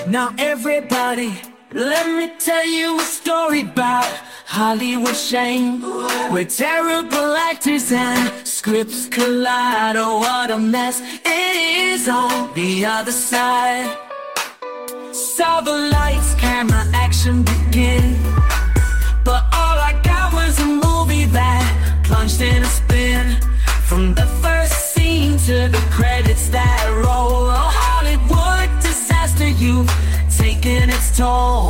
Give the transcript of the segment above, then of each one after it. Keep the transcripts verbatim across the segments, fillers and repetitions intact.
Now everybody, let me tell you a story about Hollywood shame, where terrible actors and scripts collide. Oh, what a mess it is on the other side. Saw the lights, camera, action begin, but all I got was a movie that plunged in a spin. From the first scene to the credits that roll, a Hollywood disaster, you've taken its toll.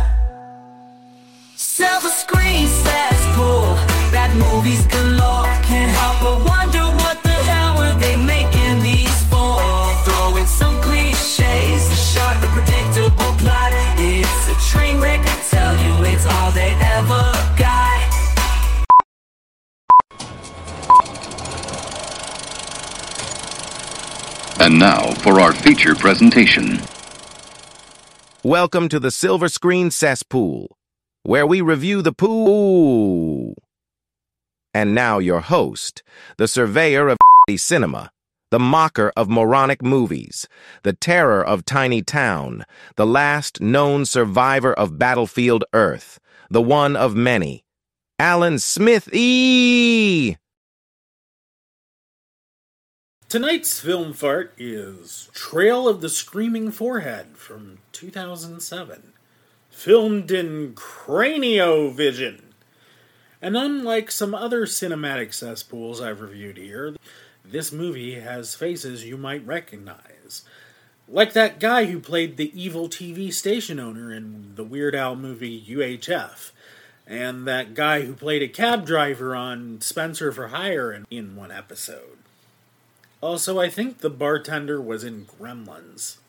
Silver screen says cool, bad movies galore. Can't help but wonder what the hell were they making these for? Throw in some cliches, the short, the predictable plot. It's a train wreck, I tell you, it's all they ever got. And now for our feature presentation. Welcome to the Silver Screen Cesspool, where we review the pool. And now your host, the surveyor of cinema, the mocker of moronic movies, the terror of tiny town, the last known survivor of battlefield Earth, the one of many, Alan Smith E. Tonight's film fart is Trail of the Screaming Forehead from two thousand seven, filmed in Craniovision. And unlike some other cinematic cesspools I've reviewed here, this movie has faces you might recognize. Like that guy who played the evil T V station owner in the Weird Al movie U H F, and that guy who played a cab driver on Spencer for Hire in, in one episode. Also, I think the bartender was in Gremlins.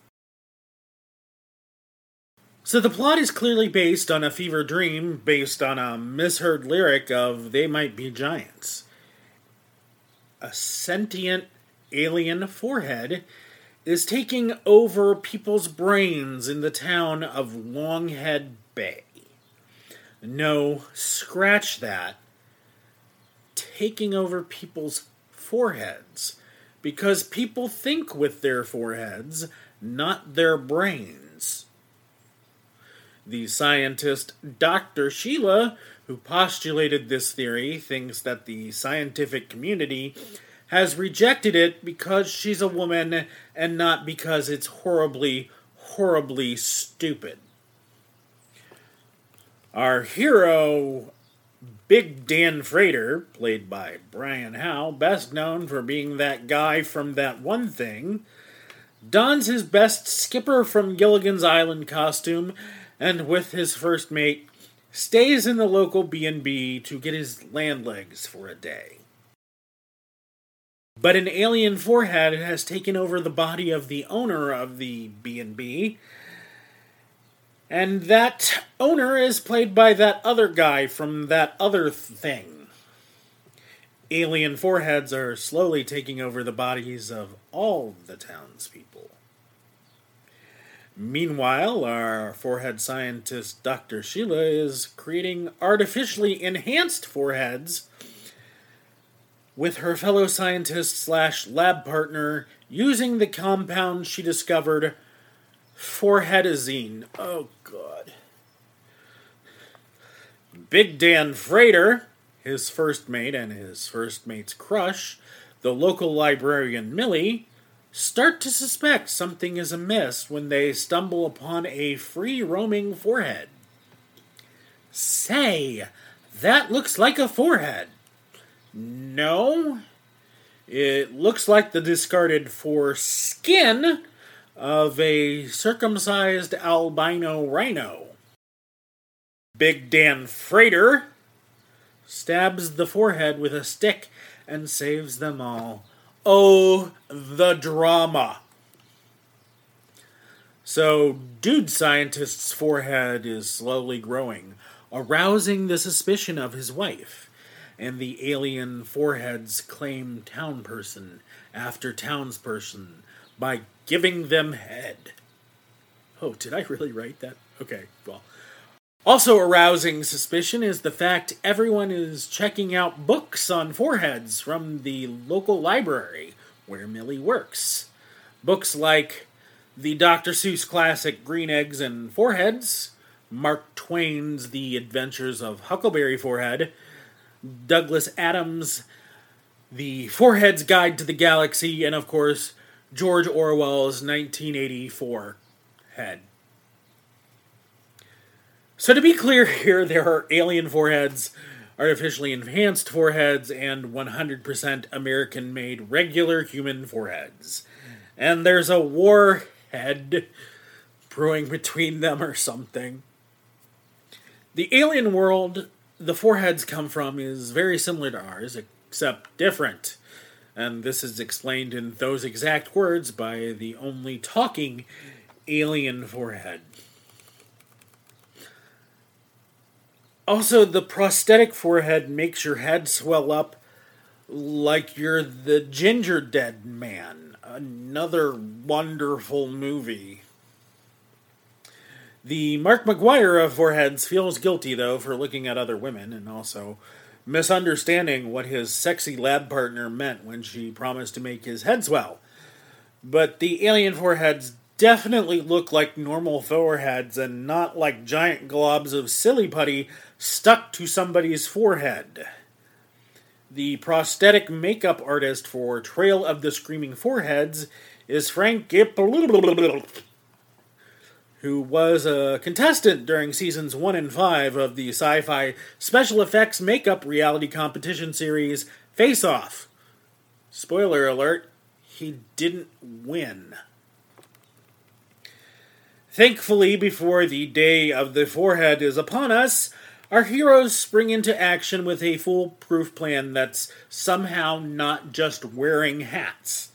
So the plot is clearly based on a fever dream, based on a misheard lyric of They Might Be Giants. A sentient alien forehead is taking over people's brains in the town of Longhead Bay. No, scratch that. Taking over people's foreheads. Because people think with their foreheads, not their brains. The scientist Doctor Sheila, who postulated this theory, thinks that the scientific community has rejected it because she's a woman and not because it's horribly, horribly stupid. Our hero, Big Dan Frater, played by Brian Howe, best known for being that guy from That One Thing, dons his best Skipper from Gilligan's Island costume and with his first mate, stays in the local B and B to get his land legs for a day. But an alien forehead has taken over the body of the owner of the B and B, and that owner is played by that other guy from That Other Thing. Alien foreheads are slowly taking over the bodies of all the townspeople. Meanwhile, our forehead scientist Doctor Sheila is creating artificially enhanced foreheads with her fellow scientist slash lab partner using the compound she discovered, Foreheadazine. Oh, God. Big Dan Frater, his first mate and his first mate's crush, the local librarian Millie, start to suspect something is amiss when they stumble upon a free-roaming forehead. Say, that looks like a forehead. No, it looks like the discarded foreskin of a circumcised albino rhino. Big Dan Frater stabs the forehead with a stick and saves them all. Oh, the drama. So, Dude Scientist's forehead is slowly growing, arousing the suspicion of his wife, and the alien foreheads claim town person after townsperson by giving them head. Oh, did I really write that? Okay, well. Also arousing suspicion is the fact everyone is checking out books on foreheads from the local library where Millie works. Books like the Doctor Seuss classic Green Eggs and Foreheads, Mark Twain's The Adventures of Huckleberry Forehead, Douglas Adams' The Forehead's Guide to the Galaxy, and of course, George Orwell's nineteen eighty-four Head. So to be clear here, there are alien foreheads, artificially enhanced foreheads, and one hundred percent American-made regular human foreheads. And there's a warhead brewing between them or something. The alien world the foreheads come from is very similar to ours, except different. And this is explained in those exact words by the only talking alien forehead. Also, the prosthetic forehead makes your head swell up like you're the Ginger Dead Man. Another wonderful movie. The Mark McGuire of foreheads feels guilty, though, for looking at other women and also misunderstanding what his sexy lab partner meant when she promised to make his head swell. But the alien foreheads definitely look like normal foreheads and not like giant globs of silly putty stuck to somebody's forehead. The prosthetic makeup artist for Trail of the Screaming Foreheads is Frank Gipp, who was a contestant during seasons one and five of the sci-fi special effects makeup reality competition series Face Off. Spoiler alert, he didn't win. Thankfully, before the day of the forehead is upon us, our heroes spring into action with a foolproof plan that's somehow not just wearing hats.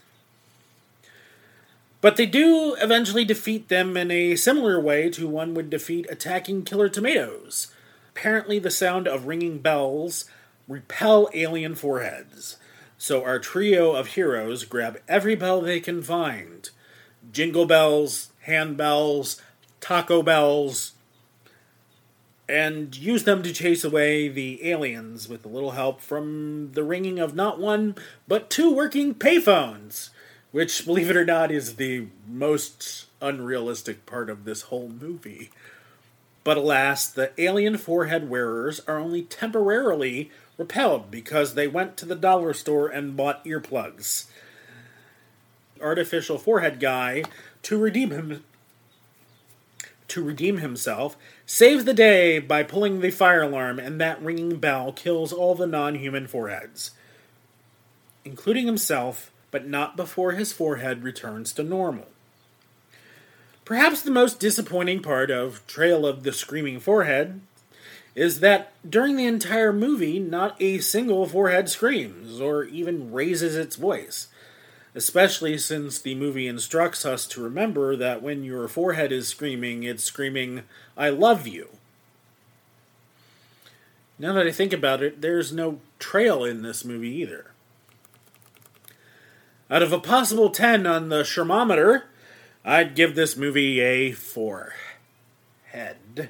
But they do eventually defeat them in a similar way to one would defeat attacking killer tomatoes. Apparently the sound of ringing bells repel alien foreheads. So our trio of heroes grab every bell they can find. Jingle bells, handbells, taco bells, and use them to chase away the aliens with a little help from the ringing of not one, but two working payphones, which, believe it or not, is the most unrealistic part of this whole movie. But alas, the alien forehead wearers are only temporarily repelled because they went to the dollar store and bought earplugs. Artificial forehead guy, to redeem him, to redeem himself, saves the day by pulling the fire alarm, and that ringing bell kills all the non-human foreheads, including himself, but not before his forehead returns to normal. Perhaps the most disappointing part of Trail of the Screaming Forehead is that during the entire movie, not a single forehead screams or even raises its voice. Especially since the movie instructs us to remember that when your forehead is screaming, it's screaming, "I love you." Now that I think about it, there's no trail in this movie either. Out of a possible ten on the Shermometer, I'd give this movie a four. Head.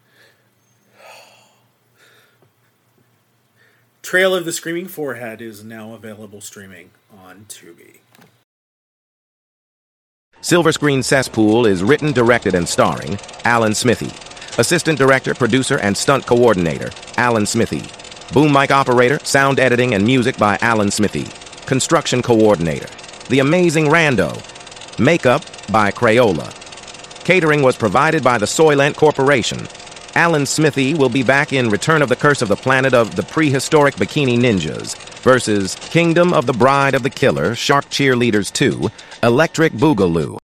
Trail of the Screaming Forehead is now available streaming on Tubi. Silver Screen Cesspool is written, directed, and starring Alan Smithy. Assistant director, producer, and stunt coordinator, Alan Smithy. Boom mic operator, sound editing, and music by Alan Smithy. Construction coordinator, The Amazing Rando. Makeup by Crayola. Catering was provided by the Soylent Corporation. Alan Smithy will be back in Return of the Curse of the Planet of the Prehistoric Bikini Ninjas versus Kingdom of the Bride of the Killer, Shark Cheerleaders two, Electric Boogaloo.